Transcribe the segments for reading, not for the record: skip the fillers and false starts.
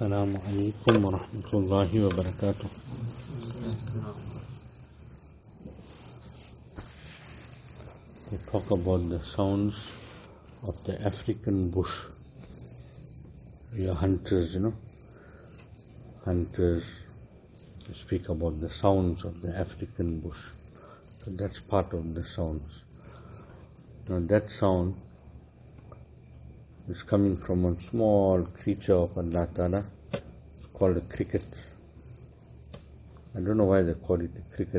Assalamu alaikum wa rahmatullahi wa barakatuh. We talk about the sounds of the African bush. We are hunters, Hunters speak about the sounds of the African bush. So that's part of the sounds. Now that sound is coming from a small creature of Allah Ta'ala called a cricket. I don't know why they call it a cricket.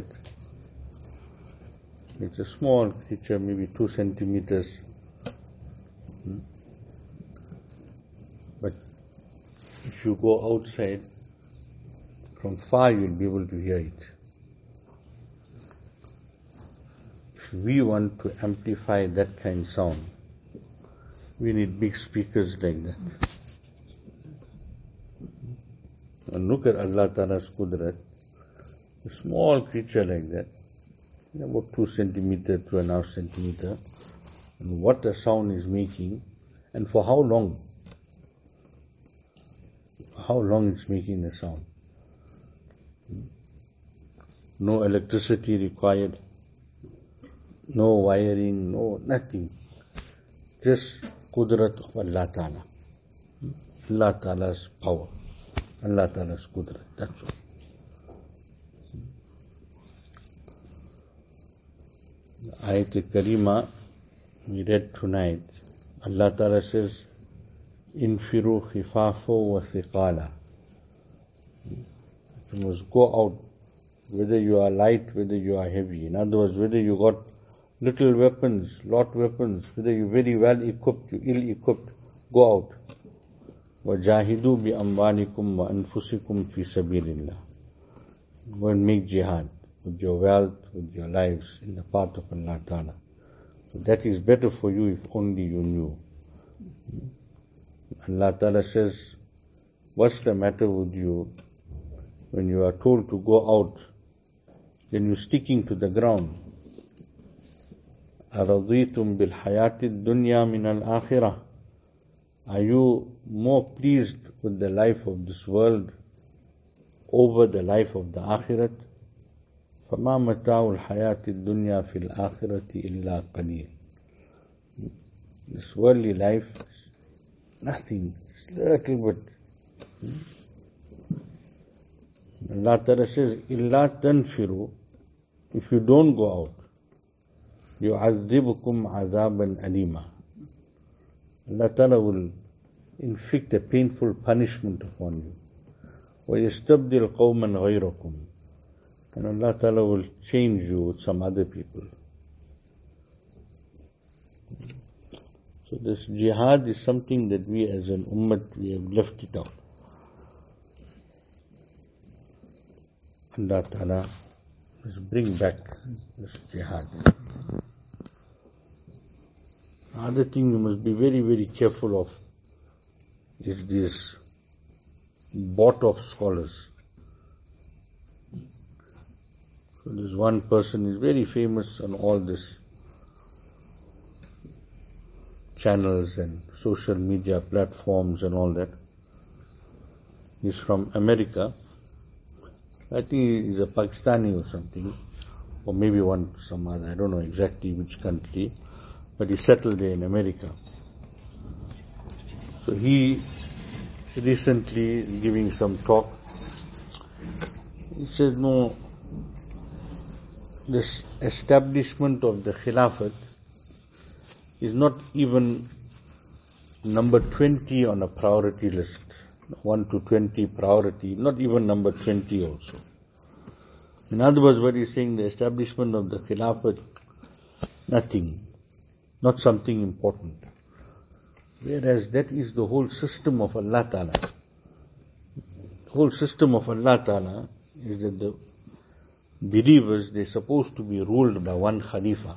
It's a small creature, maybe 2 centimeters. But if you go outside, from far you'll be able to hear it. If we want to amplify that kind of sound, we need big speakers like that. And look at Allah Ta'ala's Qudrat. A small creature like that, about 2 centimeter, 2.5 centimeter, and what the sound is making, and for how long? How long it's making the sound. No electricity required, no wiring, no nothing. Just Qudrat of Allah Ta'ala. Allah Ta'ala's power. Allah Ta'ala's Qudrat. That's all. The Ayat Karima we read tonight. Allah Ta'ala says, Infiru khifafo wa thiqala. You must go out, whether you are light, whether you are heavy. In other words, whether you got little weapons, lot weapons, whether you're very well equipped, you ill equipped, go out. وَجَاهِدُوا بِأَمْوَالِكُمْ وَأَنفُسِكُمْ فِي سَبِيلِ اللَّهِ. Go and make jihad with your wealth, with your lives in the path of Allah Ta'ala. So that is better for you if only you knew. Allah Ta'ala says, what's the matter with you when you are told to go out, then you're sticking to the ground? أَرَضِيتُمْ بِالْحَيَاةِ الدُّنْيَا مِنَ الْآخِرَةِ. Are you more pleased with the life of this world over the life of the Akhirat? فَمَا مَتَاعُ الْحَيَاةِ الدُّنْيَا فِي الْآخِرَةِ إِلَّا قَلِيلٌ. This worldly life, nothing, little bit. Allah Ta'ala says, إِلَّا تَنْفِرُوا. If you don't go out, يُعَذِّبُكُمْ عَذَابًا أَلِيمًا. Allah Ta'ala will inflict a painful punishment upon you. وَيَسْتَبْدِلْ قَوْمًا غَيْرَكُمْ. And Allah Ta'ala will change you with some other people. So this jihad is something that we as an ummah, we have left it out. Allah Ta'ala must bring back this jihad. Another thing you must be very, very careful of is this bought-off scholars. So this one person is very famous on all this channels and social media platforms and all that. He's from America. I think he's a Pakistani or something, or maybe some other, I don't know exactly which country, but he settled there in America. So he recently is giving some talk. He said, no, this establishment of the Khilafat is not even number 20 on a priority list. 1 to 20 priority, not even number 20 also. In other words, what he's saying, the establishment of the Khilafat, nothing, not something important. Whereas that is the whole system of Allah Ta'ala. The whole system of Allah Ta'ala is that the believers, they're supposed to be ruled by one Khalifa.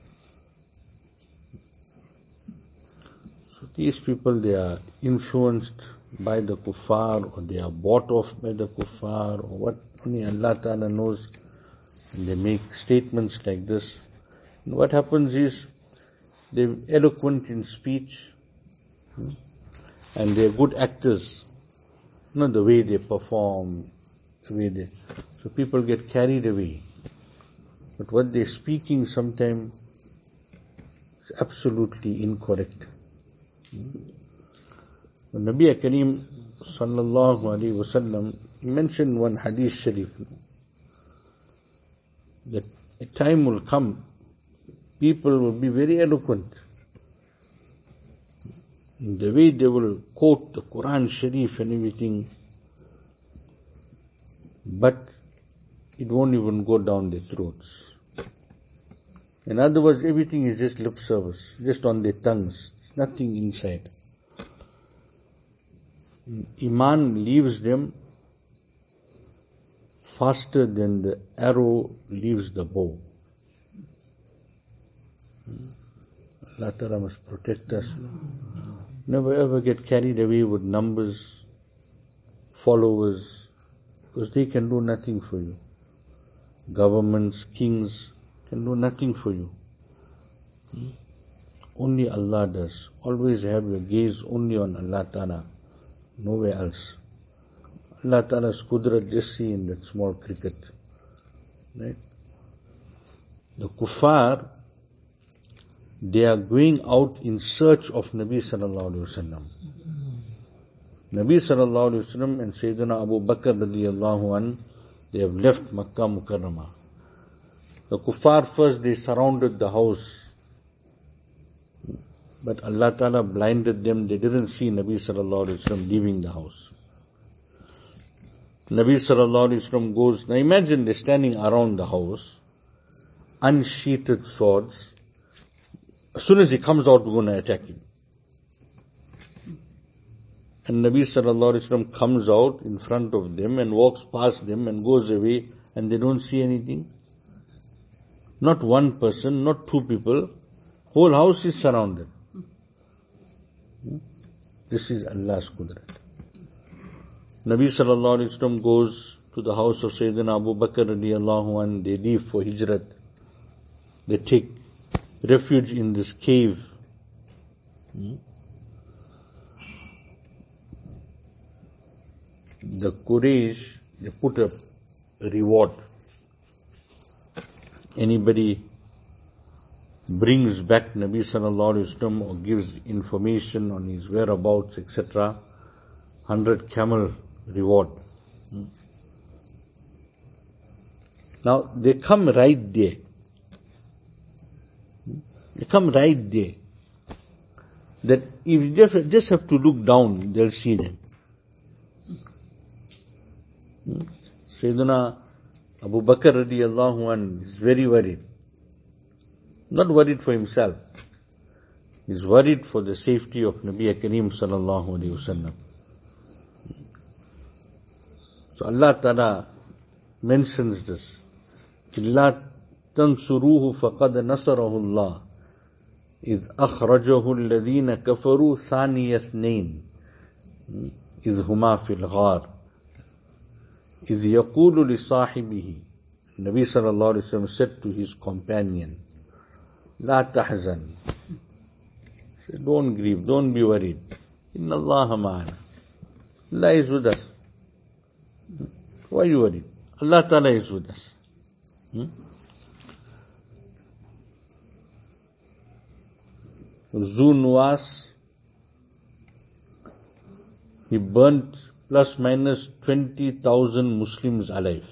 So these people, they are influenced by the kuffar, or they are bought off by the kuffar, or what, only Allah Ta'ala knows. And they make statements like this. And what happens is, they're eloquent in speech, and they're good actors. the way they perform, so people get carried away. But what they're speaking sometimes is absolutely incorrect. When Nabi Kareem sallallahu alaihi wasallam mentioned one hadith sharif, that a time will come, people will be very eloquent. The way they will quote the Quran Sharif and everything, but it won't even go down their throats. In other words, everything is just lip service, just on their tongues, nothing inside. Iman leaves them faster than the arrow leaves the bow. Allah Ta'ala must protect us. Never ever get carried away with numbers, followers, because they can do nothing for you. Governments, kings can do nothing for you. Only Allah does. Always have your gaze only on Allah Ta'ala, nowhere else. Allah Ta'ala's qudrat, just see in that small cricket. Right? The kuffar, they are going out in search of Nabi sallallahu alaihi wasallam. Nabi sallallahu alaihi wasallam and Sayyidina Abu Bakr radiyallahu an, they have left Makkah Mukarramah. The kuffar first, they surrounded the house. But Allah Ta'ala blinded them, they didn't see Nabi sallallahu alaihi wasallam leaving the house. Nabi sallallahu alaihi wasallam goes, now imagine they're standing around the house, unsheathed swords. As soon as he comes out, we're going to attack him. And Nabi sallallahu alaihi wasallam comes out in front of them and walks past them and goes away, and they don't see anything. Not one person, not two people, whole house is surrounded. This is Allah's qudrat. Nabi sallallahu alaihi wasallam goes to the house of Sayyidina Abu Bakr radiyallahu anh, they leave for hijrat. They take refuge in this cave. The Quraysh, they put a reward. Anybody brings back Nabi sallallahu alaihi wasallam or gives information on his whereabouts, etc., 100 camel reward. Now, they come right there. They come right there. That if you just have to look down, they'll see them. Sayyidina Abu Bakr radiyallahu anh is very worried. Not worried for himself. He's worried for the safety of Nabi Kareem sallallahu alaihi wasallam. So Allah Ta'ala mentions this. إِلَّا تَنْصُرُوهُ فَقَدْ نَصَرَهُ اللَّهُ إِذْ أَخْرَجَهُ الَّذِينَ كَفَرُوا ثَانِيَ اثْنَيْنِ إِذْ هُمَا فِي الْغَارِ إِذْ يَقُولُ لِصَاحِبِهِ. Nabi sallallahu alaihi wasallam said to his companion, لَا تَحْزَنْ. Don't grieve, don't be worried. إِنَّ اللَّهَ مَعَنَا. Allah is with us. Why are you worried? Allah Ta'ala is with us. Zu Nuwas, he burnt plus minus 20,000 Muslims alive.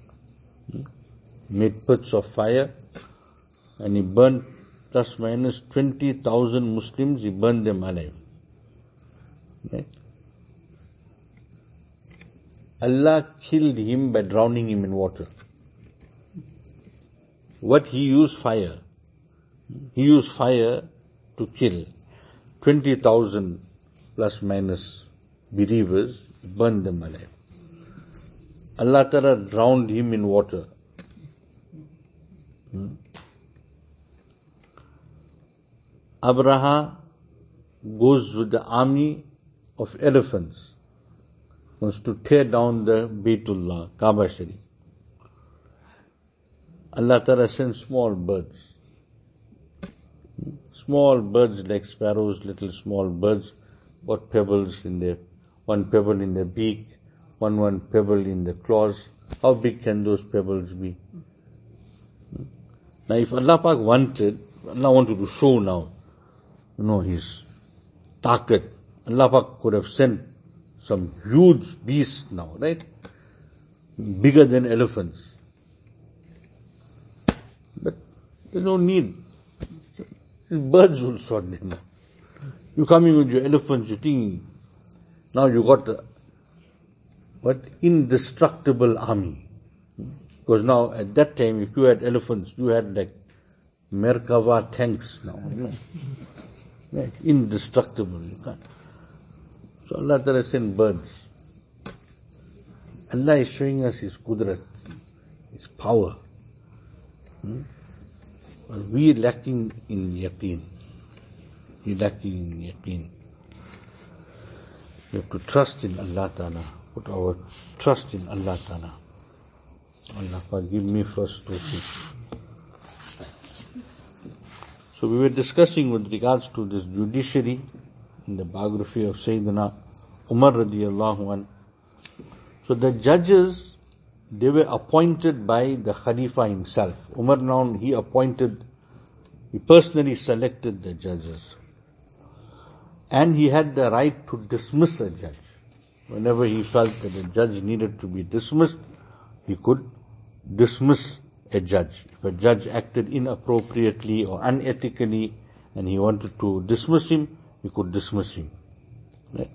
Made pits of fire and he burnt plus minus 20,000 Muslims, he burned them alive. Right? Allah killed him by drowning him in water. What he used? Fire. He used fire to kill 20,000 plus minus believers, burned them alive. Allah Ta'ala drowned him in water. Abraha goes with the army of elephants, wants to tear down the Baytullah, Kaaba Sharif. Allah Ta'ala sends small birds. Small birds like sparrows, little small birds, got pebbles in their one pebble in the beak, one pebble in the claws. How big can those pebbles be? Now if Allah Pak wanted to show now, His takat, Allah Pak could have sent some huge beast now, right? Bigger than elephants. But there's no need. Birds will sort them out. You're coming with your elephants, you're thinking, now you got indestructible army. Because now at that time, if you had elephants, you had like Merkava tanks now, Right? Indestructible. You can't. So Allah Ta'ala sent birds. Allah is showing us His Qudrat, His power. But we are lacking in yaqeen. We have to trust in Allah Ta'ala. Put our trust in Allah Ta'ala. Allah, forgive me first tawfiq. So we were discussing with regards to this judiciary in the biography of Sayyidina Umar radiyallahu anh. So the judges, they were appointed by the Khalifa himself. Umar now, he personally selected the judges. And he had the right to dismiss a judge. Whenever he felt that a judge needed to be dismissed, he could dismiss a judge. If a judge acted inappropriately or unethically and he wanted to dismiss him, he could dismiss him. Right?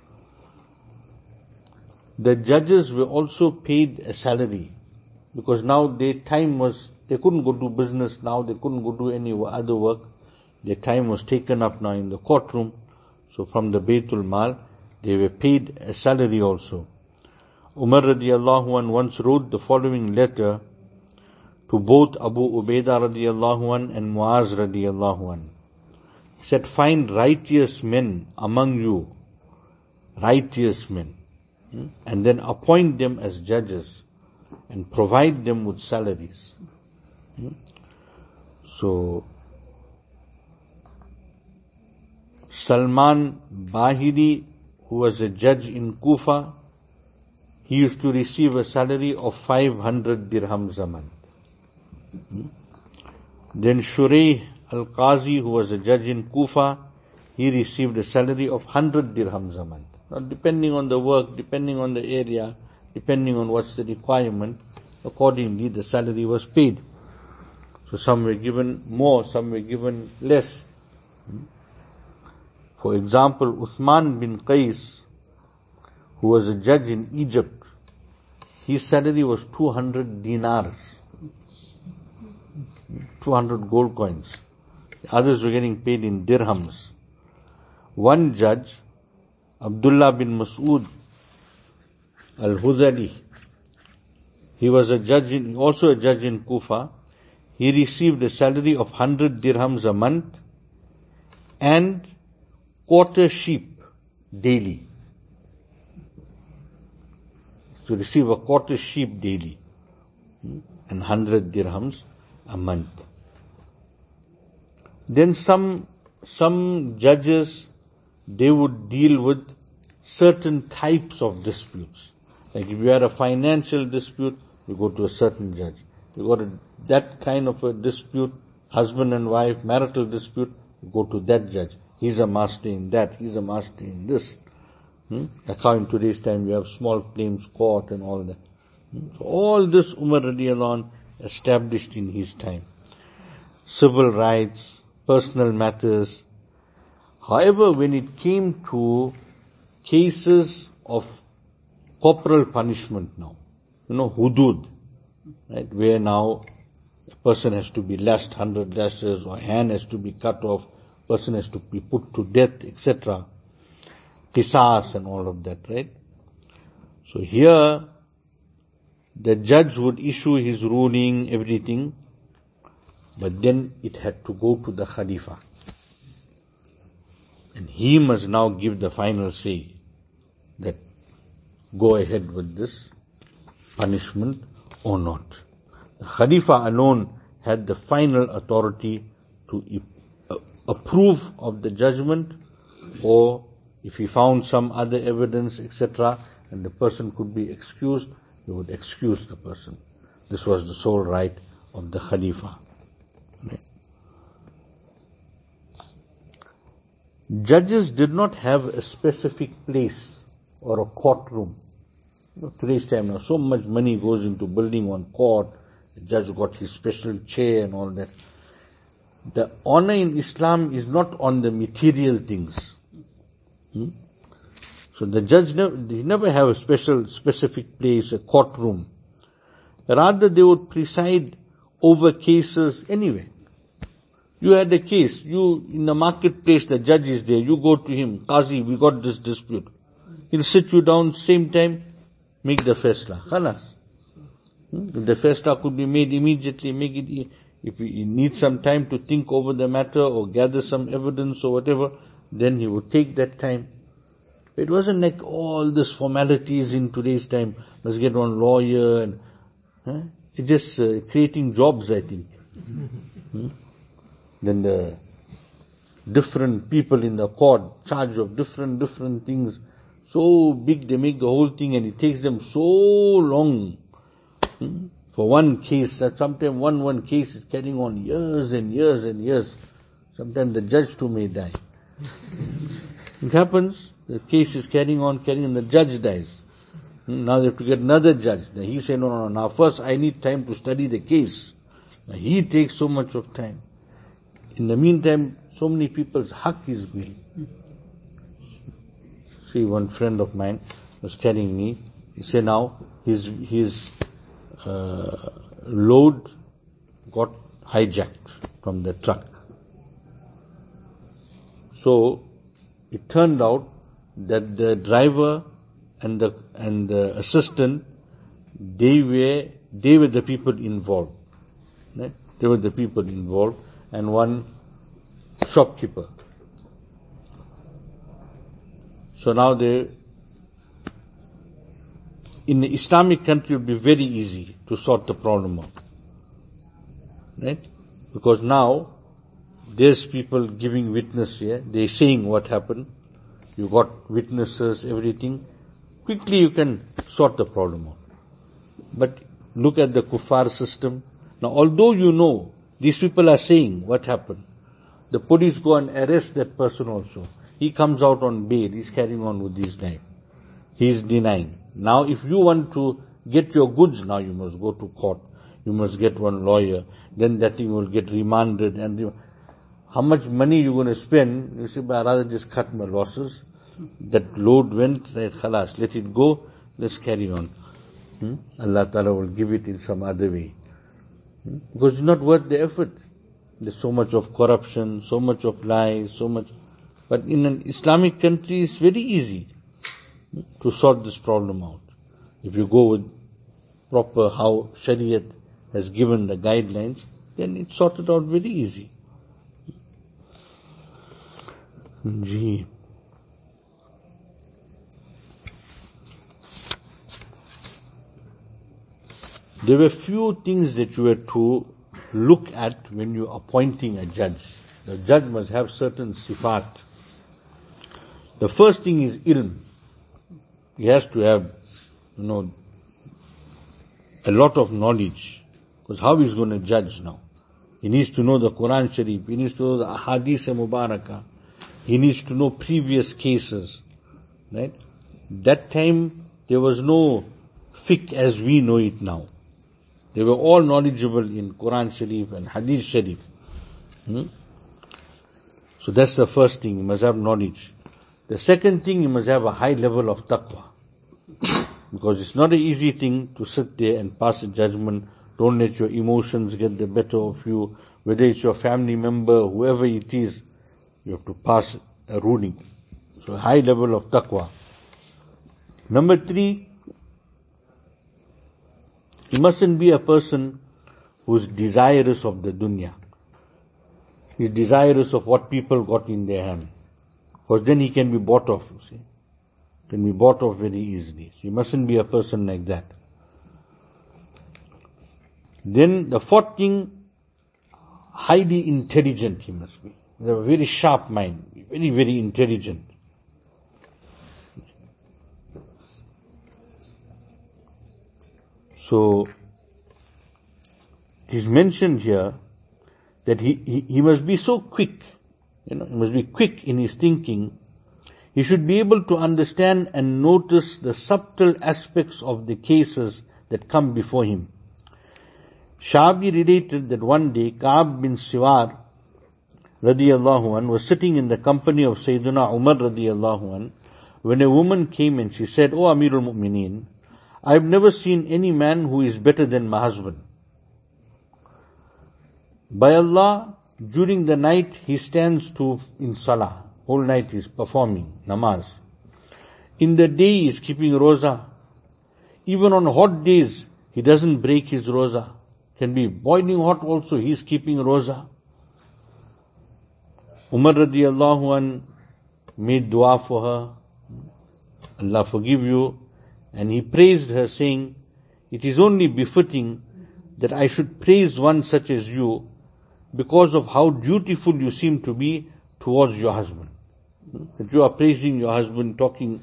The judges were also paid a salary because now their time was, they couldn't go do business now, they couldn't go do any other work. Their time was taken up now in the courtroom. So from the Baytul Mal, they were paid a salary also. Umar radiyallahu anh once wrote the following letter to both Abu Ubaidah radiyallahu anh and Muaz radiyallahu anh. He said, find righteous men among you, righteous men, and then appoint them as judges and provide them with salaries. So, Salman Bahiri, who was a judge in Kufa, he used to receive a salary of 500 dirhams a month. Then Shurayh al-Qazi, who was a judge in Kufa, he received a salary of 100 dirhams a month. Now depending on the work, depending on the area, depending on what's the requirement, accordingly the salary was paid. So some were given more, some were given less. For example, Uthman bin Qais, who was a judge in Egypt, his salary was 200 dinars. 200 gold coins. Others were getting paid in dirhams. One judge, Abdullah bin Mas'ud al-Huzali, he was also a judge in Kufa. He received a salary of 100 dirhams a month and quarter sheep daily. To receive a quarter sheep daily and 100 dirhams a month. Then some judges, they would deal with certain types of disputes. Like if you had a financial dispute, you go to a certain judge. You got that kind of a dispute, husband and wife, marital dispute, you go to that judge. He's a master in that, he's a master in this. Like how in today's time you have small claims court and all that. So all this Umar radiyallahu anh established in his time. Civil rights, personal matters. However, when it came to cases of corporal punishment now, hudud, right, where now a person has to be lashed 100 lashes or hand has to be cut off, person has to be put to death, etc. Qisas and all of that, right? So here, the judge would issue his ruling, everything, but then it had to go to the Khalifa. And he must now give the final say that go ahead with this punishment or not. The Khalifa alone had the final authority to approve of the judgment or If he found some other evidence, etc., and the person could be excused, he would excuse the person. This was the sole right of the Khalifa. Judges did not have a specific place or a courtroom. Today's time now, so much money goes into building one court. The judge got his special chair and all that. The honor in Islam is not on the material things. So the judge never have a specific place, a courtroom. Rather, they would preside over cases anyway. You had a case, in the marketplace, the judge is there, you go to him, Qazi, we got this dispute. He'll sit you down, same time, make the faisla. Khalas. If the faisla could be made immediately, make it. If he needs some time to think over the matter or gather some evidence or whatever, then he would take that time. It wasn't like all this formalities in today's time. Let's get one lawyer and, it's just creating jobs, I think. Then the different people in the court, charge of different things, so big they make the whole thing and it takes them so long. For one case, sometimes one case is carrying on years and years and years. Sometimes the judge too may die. It happens, the case is carrying on, the judge dies. Now they have to get another judge. Now he said, no, now first I need time to study the case. Now he takes so much of time. In the meantime, so many people's haqq is going. See, one friend of mine was telling me, he said now his load got hijacked from the truck. So it turned out that the driver and the assistant, they were the people involved. Right? They were the people involved, and one shopkeeper. So now in the Islamic country it would be very easy to sort the problem out. Right? Because now there's people giving witness here, they're saying what happened, you got witnesses, everything. Quickly you can sort the problem out. But look at the kuffar system. Now although you know these people are saying what happened, the police go and arrest that person also. He comes out on bail, he's carrying on with his life. He's denying. Now if you want to get your goods, now you must go to court. You must get one lawyer. Then that thing will get remanded. And how much money you're going to spend, you say, but rather just cut my losses. That load went, right, khalas, let it go, let's carry on. Allah Ta'ala will give it in some other way. Because it's not worth the effort. There's so much of corruption, so much of lies, so much. But in an Islamic country, it's very easy to sort this problem out. If you go with proper how Shariat has given the guidelines, then it's sorted out very easy. Gee. There were few things that you were to look at when you're appointing a judge. The judge must have certain sifat. The first thing is ilm. He has to have, a lot of knowledge. Because how he's going to judge now? He needs to know the Quran Sharif. He needs to know the Ahadith Mubarakah. He needs to know previous cases. Right? That time, there was no fiqh as we know it now. They were all knowledgeable in Quran Sharif and Hadith Sharif. So that's the first thing, you must have knowledge. The second thing, you must have a high level of taqwa. Because it's not an easy thing to sit there and pass a judgment. Don't let your emotions get the better of you. Whether it's your family member, whoever it is, you have to pass a ruling. So a high level of taqwa. Number 3, he mustn't be a person who's desirous of the dunya. He's desirous of what people got in their hand. Because then he can be bought off, you see. Can be bought off very easily. So you mustn't be a person like that. Then the 4th thing, highly intelligent he must be. He has a very sharp mind, very, very intelligent. So, it is mentioned here that he must be so quick, he must be quick in his thinking. He should be able to understand and notice the subtle aspects of the cases that come before him. Shabi related that one day Ka'b bin Siwar radiyallahu an was sitting in the company of Sayyidina Umar radiyallahu an when a woman came and she said, "O Amirul Mu'mineen, I have never seen any man who is better than my husband. By Allah, during the night he stands in salah. Whole night he is performing namaz. In the day he is keeping roza. Even on hot days he doesn't break his roza. Can be boiling hot also, he is keeping roza." Umar radiyallahu an made dua for her. Allah forgive you. And he praised her, saying, "It is only befitting that I should praise one such as you because of how dutiful you seem to be towards your husband." That you are praising your husband, talking.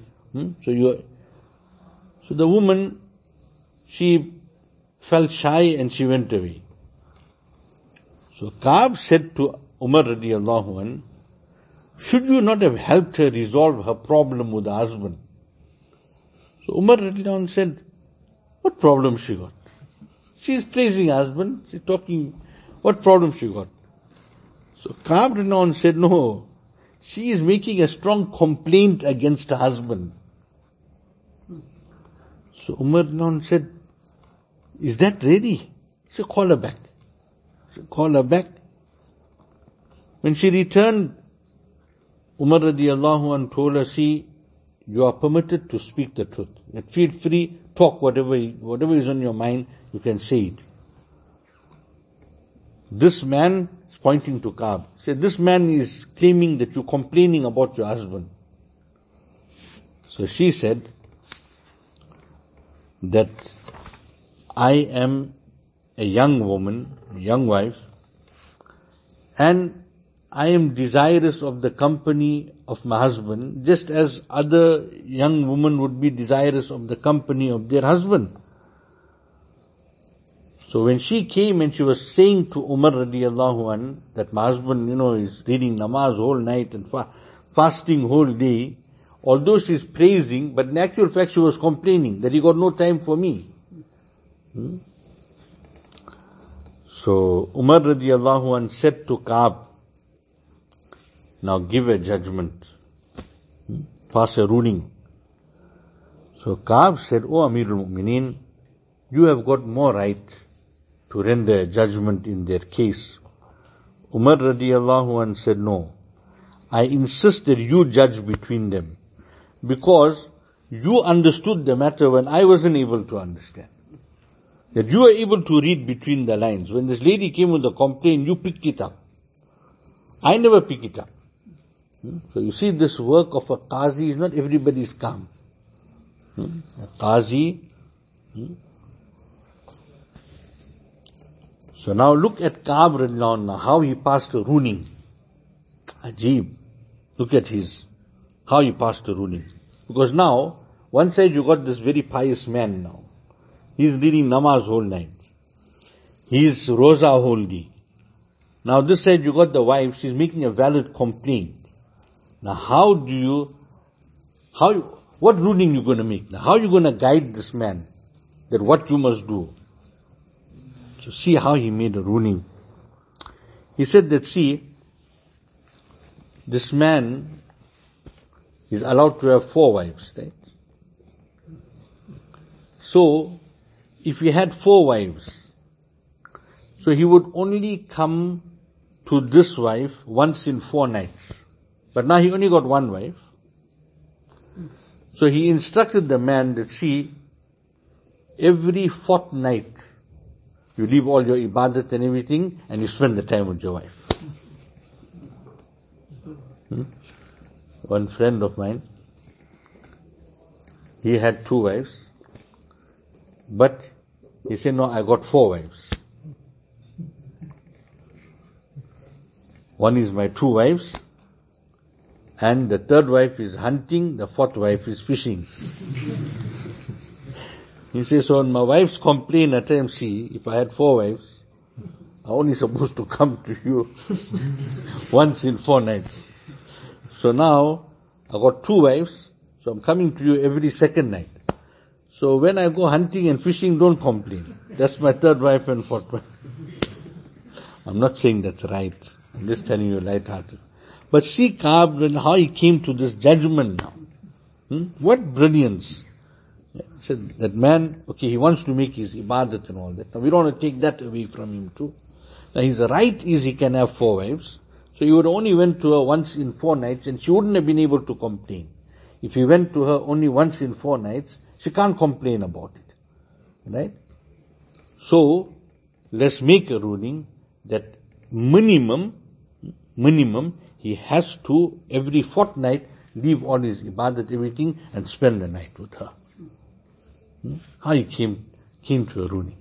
So the woman, she felt shy and she went away. So Ka'b said to Umar radiyallahu an, "Should you not have helped her resolve her problem with her husband?" So Umar radiyallahu an said, "What problem she got? She is praising her husband, she is talking, what problem she got?" So Ka'b radiyallahu an said, "No, she is making a strong complaint against her husband." So Umar radiyallahu an said, "Is that ready?" He said, "Call her back." So call her back. When she returned, Umar radiyallahu an told her, "See, you are permitted to speak the truth. Feel free, talk whatever is on your mind, you can say it." This man is pointing to Ka'b. Said, "This man is claiming that you're complaining about your husband." So she said that I am a young woman, a young wife, and I am desirous of the company of my husband, just as other young women would be desirous of the company of their husband. So when she came and she was saying to Umar radiyallahu an that my husband, is reading namaz whole night and fasting whole day, although she is praising, but in actual fact she was complaining that he got no time for me. So Umar radiyallahu an said to Ka'b, "Now give a judgment, pass a ruling." So Ka'b said, "O Amirul Mu'mineen, you have got more right to render a judgment in their case." Umar radiyallahu an said, "No, I insist that you judge between them, because you understood the matter when I wasn't able to understand. That you are able to read between the lines. When this lady came with a complaint, you picked it up. I never pick it up." So you see, this work of a qazi is not everybody's calm. A qazi. So now look at Ka'b radhiyallahu anhu, how he passed a ruling. Ajib. Look at how he passed a ruling. Because now, one side you got this very pious man now. He's reading namaz whole night. He's roza whole day. Now this side you got the wife, she's making a valid complaint. Now what ruling you going to make? Now how are you going to guide this man that what you must do? So see how he made a ruling. He said that, see, this man is allowed to have 4 wives, right? So, if he had 4 wives, so he would only come to this wife once in 4 nights. But now he only got 1 wife. So he instructed the man that, see, every fortnight you leave all your ibadat and everything and you spend the time with your wife. One friend of mine, he had 2 wives, but he said, "No, I got 4 wives. One is my 2 wives, and the 3rd wife is hunting, the 4th wife is fishing." He says, so when my wives complain at times, see, if I had 4 wives, I'm only supposed to come to you once in 4 nights. So now, I got 2 wives, so I'm coming to you every 2nd night. So when I go hunting and fishing, don't complain. That's my 3rd wife and 4th wife. I'm not saying that's right. I'm just telling you light-hearted. But see Ka'b and how he came to this judgment now. What brilliance. So that man, okay, he wants to make his ibadat and all that. Now we don't want to take that away from him too. Now his right is he can have 4 wives. So he would only went to her once in 4 nights and she wouldn't have been able to complain. If he went to her only once in 4 nights, she can't complain about it. Right? So, let's make a ruling that minimum, he has to every fortnight leave all his ibadat, everything, and spend the night with her. How he came to a ruling.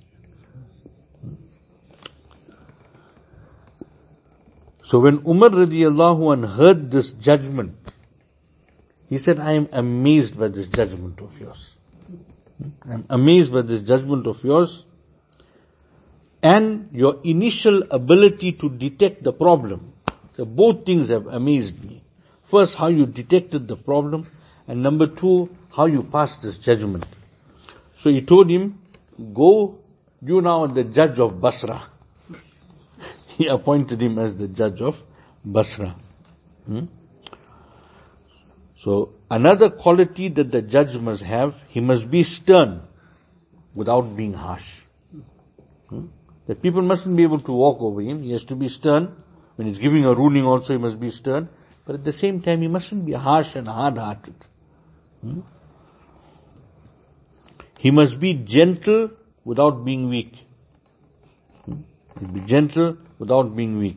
So when Umar radiallahu anh heard this judgment, he said, I am amazed by this judgment of yours. I am amazed by this judgment of yours and your initial ability to detect the problem. So both things have amazed me. First, how you detected the problem, and number 2, how you passed this judgment. So he told him, go, you now are the judge of Basra. He appointed him as the judge of Basra. So another quality that the judge must have, he must be stern without being harsh. The people mustn't be able to walk over him. He has to be stern. When he's giving a ruling also, he must be stern. But at the same time, he mustn't be harsh and hard-hearted. He must be gentle without being weak. Be gentle without being weak.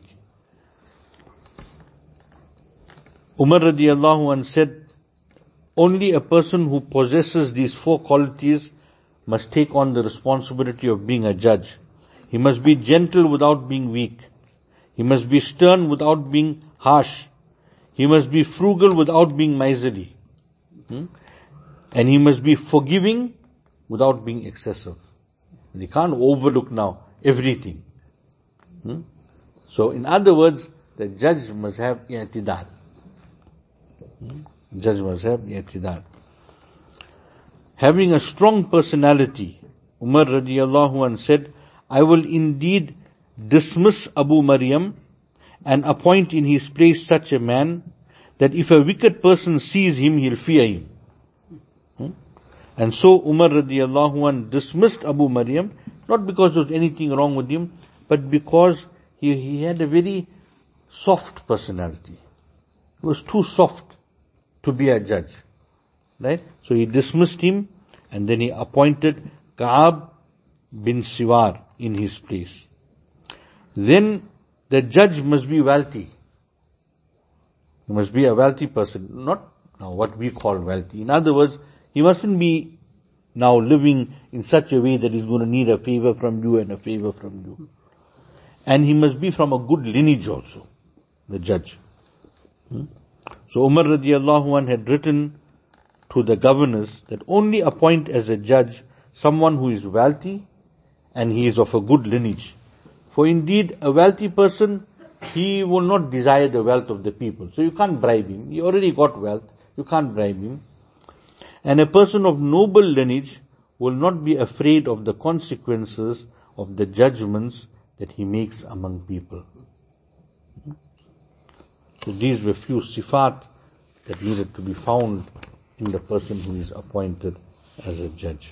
Umar radiallahu anh said, only a person who possesses these 4 qualities must take on the responsibility of being a judge. He must be gentle without being weak. He must be stern without being harsh. He must be frugal without being miserly. And he must be forgiving without being excessive. And he can't overlook now everything. So in other words, the judge must have i'tidal. Judge must have i'tidal. Having a strong personality, Umar radiallahu anh said, I will indeed dismiss Abu Maryam and appoint in his place such a man that if a wicked person sees him, he'll fear him. And so Umar radiallahu anh dismissed Abu Maryam, not because there was anything wrong with him, but because he had a very soft personality. He was too soft to be a judge. Right? So he dismissed him and then he appointed Ka'b bin Siwar in his place. Then the judge must be wealthy. He must be a wealthy person, not now what we call wealthy. In other words, he mustn't be now living in such a way that he's going to need a favor from you and a favor from you. And he must be from a good lineage also, the judge. So Umar radiallahu anh had written to the governors that only appoint as a judge someone who is wealthy and he is of a good lineage. For indeed, a wealthy person, he will not desire the wealth of the people. So you can't bribe him. He already got wealth. You can't bribe him. And a person of noble lineage will not be afraid of the consequences of the judgments that he makes among people. So these were few sifat that needed to be found in the person who is appointed as a judge.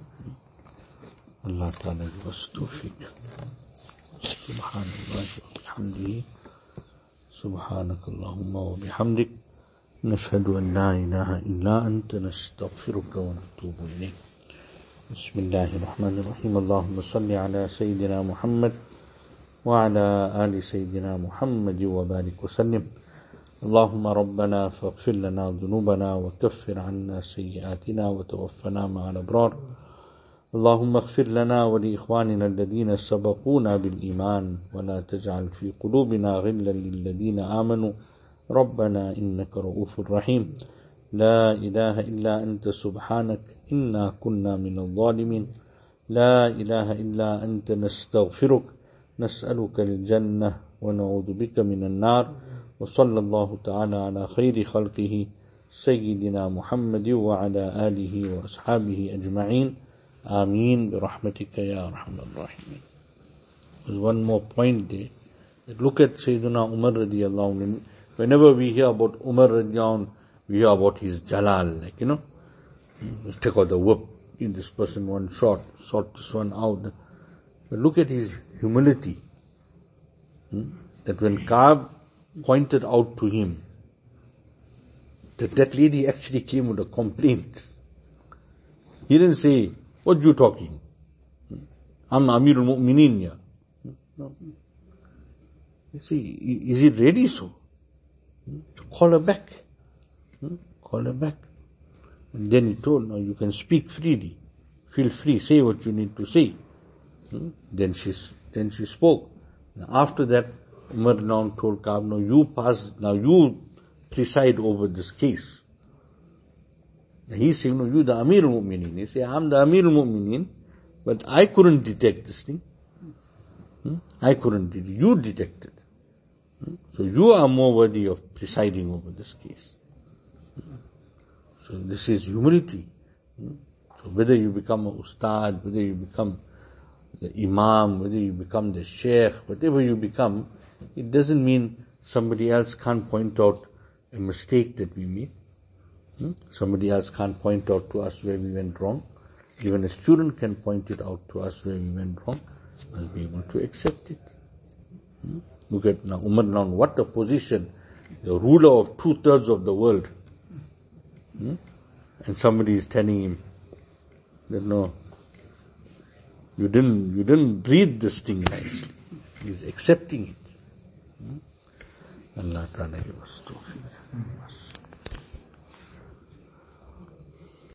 Allah Ta'ala give us tawfiq. Subhanallah wa bihamdihi. Subhanakallahumma wa bihamdik. Nashhadu an la ilaha illa anta nastaghfiruka wa natubu ilayk. Bismillahir Rahmanir Rahim. Allahumma salli ala Sayyidina Muhammad wa ala ali Sayyidina Muhammad wa barik wa sallim. اللهم ربنا فاغفر لنا ذنوبنا وكفر عنا سيئاتنا وتوفنا مع الأبرار. اللهم اغفر لنا ولإخواننا الذين سبقونا بالإيمان ولا تجعل في قلوبنا غلا للذين آمنوا ربنا إنك رؤوف رحيم. لا إله إلا أنت سبحانك إنا كنا من الظالمين لا إله إلا أنت نستغفرك نسألك الجنة ونعوذ بك من النار وصلى الله تعالى على خير خلقه سيدنا محمد وعلى آله وأصحابه أجمعين آمين برحمتك يا أرحم الراحمين. There's one more point there. Look at Sayyidina Umar radiallahu anhu. Whenever we hear about Umar radiallahu anhu, we hear about his jalal, let's take out the whip, in this person one shot, sort this one out. But look at his humility. That when Ka'b pointed out to him that lady actually came with a complaint, he didn't say, "What you talking? I'm Amirul Mu'mineen here." No. You see, is it really so? Call her back. Call her back. And then he told, "Now you can speak freely. Feel free, say what you need to say." Then she spoke. After that, Umar now told Ka'b, now you preside over this case. He's saying, "No, you the Amirul Mu'mineen." He said, "I'm the Amirul Mu'mineen, but I couldn't detect this thing. I couldn't detect it. You detected. So you are more worthy of presiding over this case." So this is humility. So whether you become a ustad, whether you become the imam, whether you become the sheikh, whatever you become, it doesn't mean somebody else can't point out a mistake that we made. Somebody else can't point out to us where we went wrong. Even a student can point it out to us where we went wrong. Must be able to accept it. Look at now Umar now, what a position, the ruler of 2/3 of the world. And somebody is telling him that no, you didn't read this thing nicely. He's accepting it. Allah Ta'ala give us to.